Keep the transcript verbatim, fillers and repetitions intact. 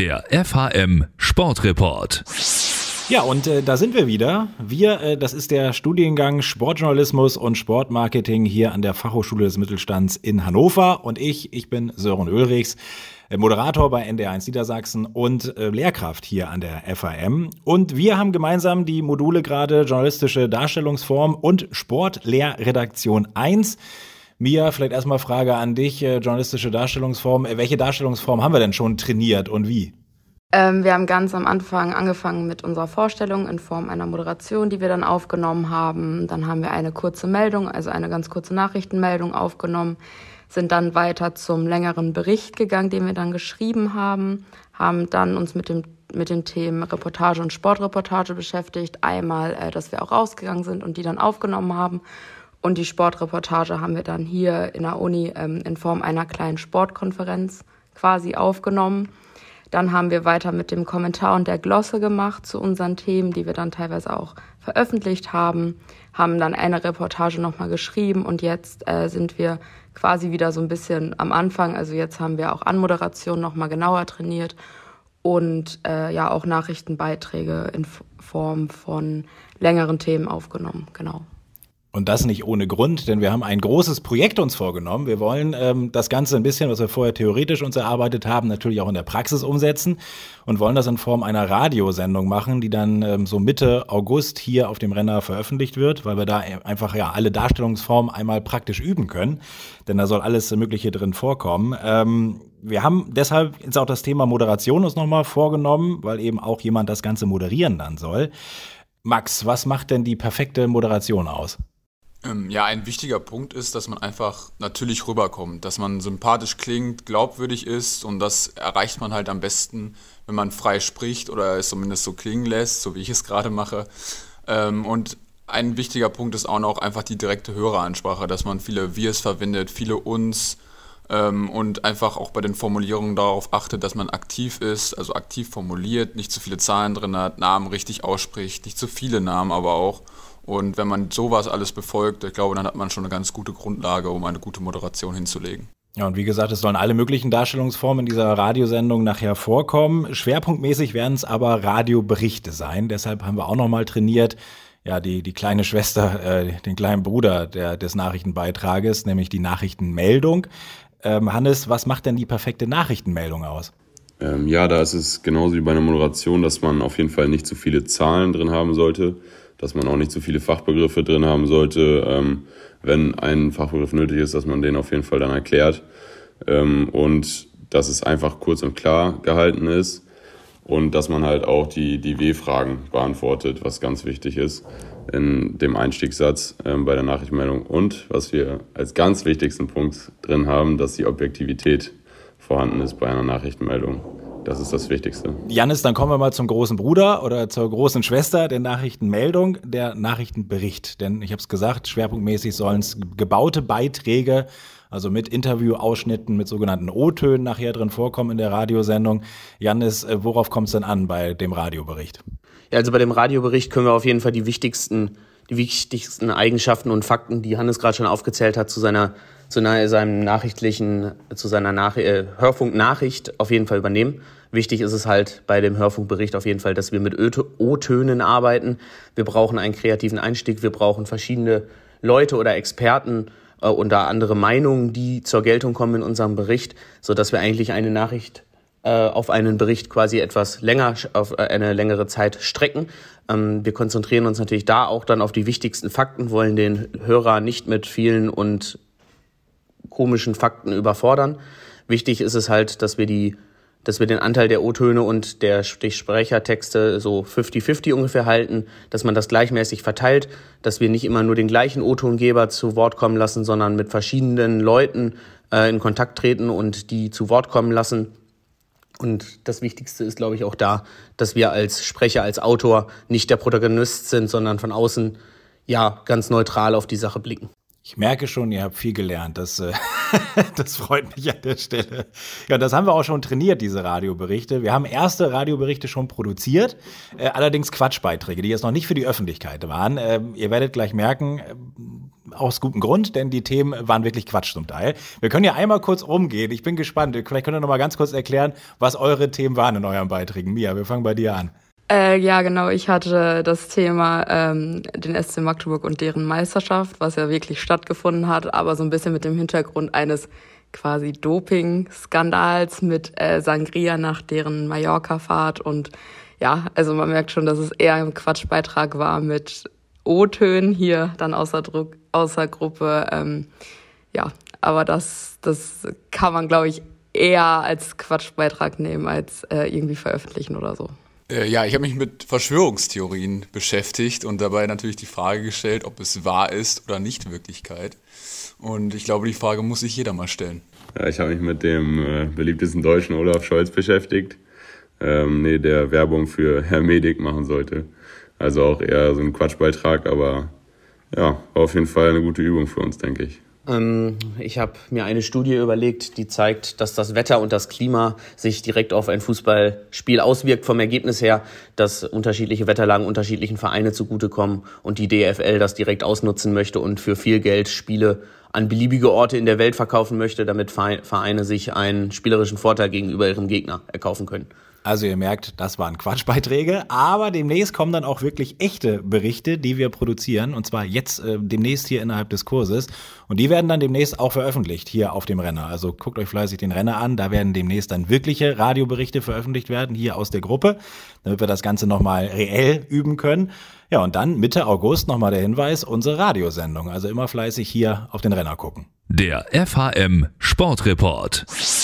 Der F H M Sportreport. Ja, und äh, da sind wir wieder. Wir, äh, das ist der Studiengang Sportjournalismus und Sportmarketing hier an der Fachhochschule des Mittelstands in Hannover. Und ich, ich bin Sören Ulrichs, äh, Moderator bei N D R eins Niedersachsen und äh, Lehrkraft hier an der F H M. Und wir haben gemeinsam die Module gerade Journalistische Darstellungsform und Sportlehrredaktion eins. Mia, vielleicht erstmal Frage an dich, äh, journalistische Darstellungsform. Äh, welche Darstellungsform haben wir denn schon trainiert und wie? Ähm, wir haben ganz am Anfang angefangen mit unserer Vorstellung in Form einer Moderation, die wir dann aufgenommen haben. Dann haben wir eine kurze Meldung, also eine ganz kurze Nachrichtenmeldung aufgenommen, sind dann weiter zum längeren Bericht gegangen, den wir dann geschrieben haben, haben dann uns mit dem mit den Themen Reportage und Sportreportage beschäftigt. Einmal, äh, dass wir auch rausgegangen sind und die dann aufgenommen haben. Und die Sportreportage haben wir dann hier in der Uni ähm, in Form einer kleinen Sportkonferenz quasi aufgenommen. Dann haben wir weiter mit dem Kommentar und der Glosse gemacht zu unseren Themen, die wir dann teilweise auch veröffentlicht haben, haben dann eine Reportage nochmal geschrieben und jetzt äh, sind wir quasi wieder so ein bisschen am Anfang. Also jetzt haben wir auch Anmoderation nochmal genauer trainiert und äh, ja auch Nachrichtenbeiträge in Form von längeren Themen aufgenommen, genau. Und das nicht ohne Grund, denn wir haben ein großes Projekt uns vorgenommen. Wir wollen ähm, das Ganze ein bisschen, was wir vorher theoretisch uns erarbeitet haben, natürlich auch in der Praxis umsetzen und wollen das in Form einer Radiosendung machen, die dann ähm, so Mitte August hier auf dem Renner veröffentlicht wird, weil wir da einfach ja alle Darstellungsformen einmal praktisch üben können, denn da soll alles Mögliche drin vorkommen. Ähm, wir haben deshalb jetzt auch das Thema Moderation uns nochmal vorgenommen, weil eben auch jemand das Ganze moderieren dann soll. Max, was macht denn die perfekte Moderation aus? Ja, ein wichtiger Punkt ist, dass man einfach natürlich rüberkommt, dass man sympathisch klingt, glaubwürdig ist und das erreicht man halt am besten, wenn man frei spricht oder es zumindest so klingen lässt, so wie ich es gerade mache. Und ein wichtiger Punkt ist auch noch einfach die direkte Höreransprache, dass man viele Wirs verwendet, viele Uns und einfach auch bei den Formulierungen darauf achtet, dass man aktiv ist, also aktiv formuliert, nicht zu viele Zahlen drin hat, Namen richtig ausspricht, nicht zu viele Namen aber auch. Und wenn man sowas alles befolgt, ich glaube, dann hat man schon eine ganz gute Grundlage, um eine gute Moderation hinzulegen. Ja, und wie gesagt, es sollen alle möglichen Darstellungsformen in dieser Radiosendung nachher vorkommen. Schwerpunktmäßig werden es aber Radioberichte sein. Deshalb haben wir auch nochmal trainiert, ja, die, die kleine Schwester, äh, den kleinen Bruder der, des Nachrichtenbeitrages, nämlich die Nachrichtenmeldung. Ähm, Hannes, was macht denn die perfekte Nachrichtenmeldung aus? Ähm, ja, da ist es genauso wie bei einer Moderation, dass man auf jeden Fall nicht zu viele Zahlen drin haben sollte, dass man auch nicht zu viele Fachbegriffe drin haben sollte. Ähm, wenn ein Fachbegriff nötig ist, dass man den auf jeden Fall dann erklärt. Ähm, und dass es einfach kurz und klar gehalten ist. Und dass man halt auch die, die W-Fragen beantwortet, was ganz wichtig ist in dem Einstiegssatz ähm, bei der Nachrichtenmeldung. Und was wir als ganz wichtigsten Punkt drin haben, dass die Objektivität vorhanden ist bei einer Nachrichtenmeldung. Das ist das Wichtigste. Jannis, dann kommen wir mal zum großen Bruder oder zur großen Schwester der Nachrichtenmeldung, der Nachrichtenbericht. Denn ich habe es gesagt, schwerpunktmäßig sollen es gebaute Beiträge, also mit Interviewausschnitten, mit sogenannten O-Tönen nachher drin vorkommen in der Radiosendung. Jannis, worauf kommt es denn an bei dem Radiobericht? Ja, also bei dem Radiobericht können wir auf jeden Fall die wichtigsten, die wichtigsten Eigenschaften und Fakten, die Hannes gerade schon aufgezählt hat, zu seiner zu einer, seinem nachrichtlichen, zu seiner Nach- äh, Hörfunknachricht auf jeden Fall übernehmen. Wichtig ist es halt bei dem Hörfunkbericht auf jeden Fall, dass wir mit O-Tönen arbeiten. Wir brauchen einen kreativen Einstieg, wir brauchen verschiedene Leute oder Experten äh, und da andere Meinungen, die zur Geltung kommen in unserem Bericht, sodass wir eigentlich eine Nachricht äh, auf einen Bericht quasi etwas länger, auf eine längere Zeit strecken. Ähm, wir konzentrieren uns natürlich da auch dann auf die wichtigsten Fakten, wollen den Hörer nicht mit vielen und komischen Fakten überfordern. Wichtig ist es halt, dass wir die, dass wir den Anteil der O-Töne und der Sprechertexte so fünfzig fünfzig ungefähr halten, dass man das gleichmäßig verteilt, dass wir nicht immer nur den gleichen O-Tongeber zu Wort kommen lassen, sondern mit verschiedenen Leuten äh, in Kontakt treten und die zu Wort kommen lassen. Und das Wichtigste ist, glaube ich, auch da, dass wir als Sprecher, als Autor nicht der Protagonist sind, sondern von außen ja ganz neutral auf die Sache blicken. Ich merke schon, ihr habt viel gelernt. Das, äh, das freut mich an der Stelle. Ja, das haben wir auch schon trainiert, diese Radioberichte. Wir haben erste Radioberichte schon produziert, äh, allerdings Quatschbeiträge, die jetzt noch nicht für die Öffentlichkeit waren. Äh, ihr werdet gleich merken, aus gutem Grund, denn die Themen waren wirklich Quatsch zum Teil. Wir können ja einmal kurz rumgehen. Ich bin gespannt. Vielleicht könnt ihr noch mal ganz kurz erklären, was eure Themen waren in euren Beiträgen. Mia, wir fangen bei dir an. Äh, ja, genau. Ich hatte das Thema ähm, den S C Magdeburg und deren Meisterschaft, was ja wirklich stattgefunden hat, aber so ein bisschen mit dem Hintergrund eines quasi Doping-Skandals mit äh, Sangria nach deren Mallorca-Fahrt. Und ja, also man merkt schon, dass es eher ein Quatschbeitrag war mit O-Tönen hier dann außer Druck, außer Gruppe. Ähm, ja, aber das, das kann man, glaube ich, eher als Quatschbeitrag nehmen, als äh, irgendwie veröffentlichen oder so. Äh, ja, ich habe mich mit Verschwörungstheorien beschäftigt und dabei natürlich die Frage gestellt, ob es wahr ist oder nicht Wirklichkeit. Und ich glaube, die Frage muss sich jeder mal stellen. Ja, ich habe mich mit dem äh, beliebtesten Deutschen Olaf Scholz beschäftigt, ähm, nee, der Werbung für Hermedik machen sollte. Also auch eher so ein Quatschbeitrag, aber ja, war auf jeden Fall eine gute Übung für uns, denke ich. Ähm, ich habe mir eine Studie überlegt, die zeigt, dass das Wetter und das Klima sich direkt auf ein Fußballspiel auswirkt vom Ergebnis her, dass unterschiedliche Wetterlagen unterschiedlichen Vereine zugutekommen und die D F L das direkt ausnutzen möchte und für viel Geld Spiele an beliebige Orte in der Welt verkaufen möchte, damit Vereine sich einen spielerischen Vorteil gegenüber ihrem Gegner erkaufen können. Also ihr merkt, das waren Quatschbeiträge, aber demnächst kommen dann auch wirklich echte Berichte, die wir produzieren, und zwar jetzt äh, demnächst hier innerhalb des Kurses, und die werden dann demnächst auch veröffentlicht hier auf dem Renner. Also guckt euch fleißig den Renner an, da werden demnächst dann wirkliche Radioberichte veröffentlicht werden, hier aus der Gruppe, damit wir das Ganze nochmal reell üben können. Ja, und dann Mitte August nochmal der Hinweis, unsere Radiosendung, also immer fleißig hier auf den Renner gucken. Der F H M Sportreport.